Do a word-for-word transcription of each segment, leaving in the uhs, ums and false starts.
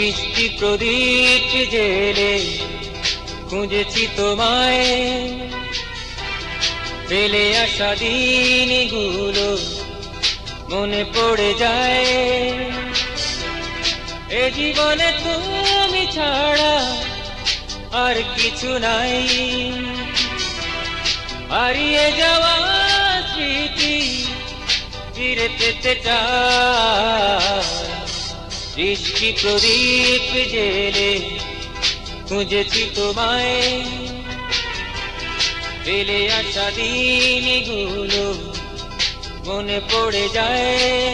বৃষ্টি প্রদীপ জেলে খুঁজেছি তোমায়, ফেলে আসা দিনগুলো মনে পড়ে যায়। এ জীবনে তুমি ছাড়া আর কিছু নাই, হারিয়ে যাওয়া স্মৃতি ফিরে পেতে চাই। বৃষ্টি প্রদীপ জেলে খুঁজেছি তোমায়, ফেলে আসা দিনগুলো মনে পড়ে যায়।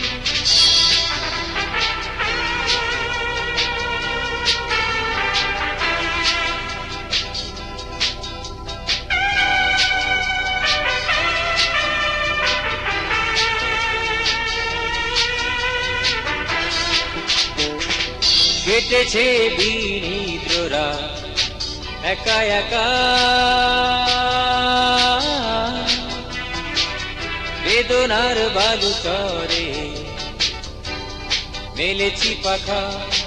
কেটেছে বিনিদ্ররা একা একা, বেদনার বালুচরে মেলেছি পাখা।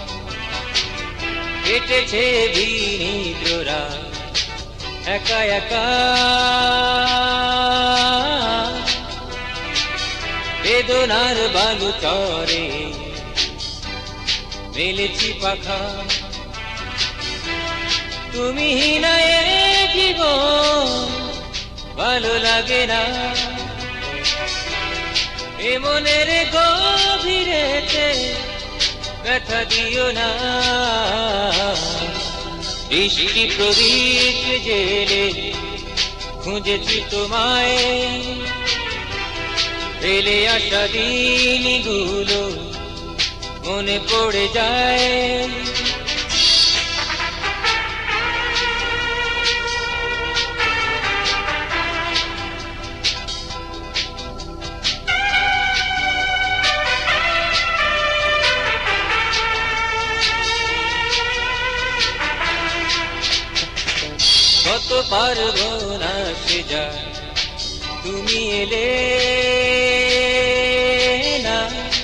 কেটেছে বিনিদ্ররা একা একা, বেদনার বালুচরে মেলেছি পাখা। তুমি না এ জীবন ভালো লাগে না, এ মনের গভীরেতে ব্যথা দিও না। বৃষ্টি প্রদীপ জেলে খুঁজেছি তোমায়, ফেলে আসা দিনগুলো মনে পড়ে যায়। কত পারবো না সে যায়, তুমি এলে না।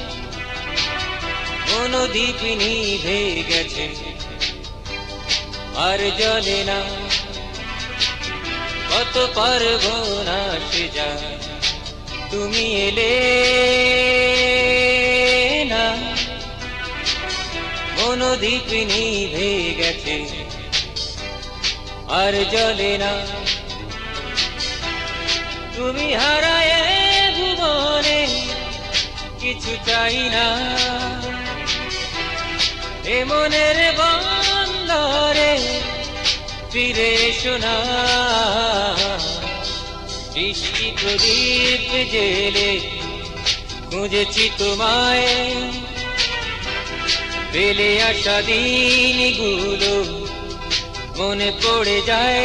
নদীপ নিভে গেছে আর জলে না, কত পারবো না সে যায়, তুমি এলে না। নদীপ নিভে গেছে আর জলে না। তুমি হারায় ভুবনে কিছু চাই না, এ মনের বন্দরে ফিরে এসো না। বৃষ্টি প্রদীপ জেলে খুঁজেছি তোমায়, ফেলে আসা দিনগুলো মনে পড়ে যায়।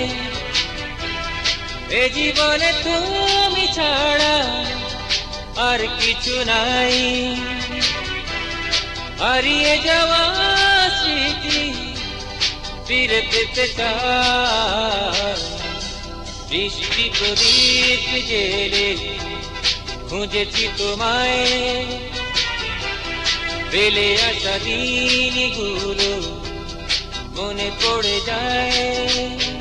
এ জীবনে তুমি ছাড়া আর কিছু নাই, হারিয়ে যাওয়া স্মৃতি ফিরে পেতে চাই। বৃষ্টি প্রদীপ জেলে খুঁজেছি তোমায়, ফেলে আসা দিনগুলো মনে পড়ে যায়।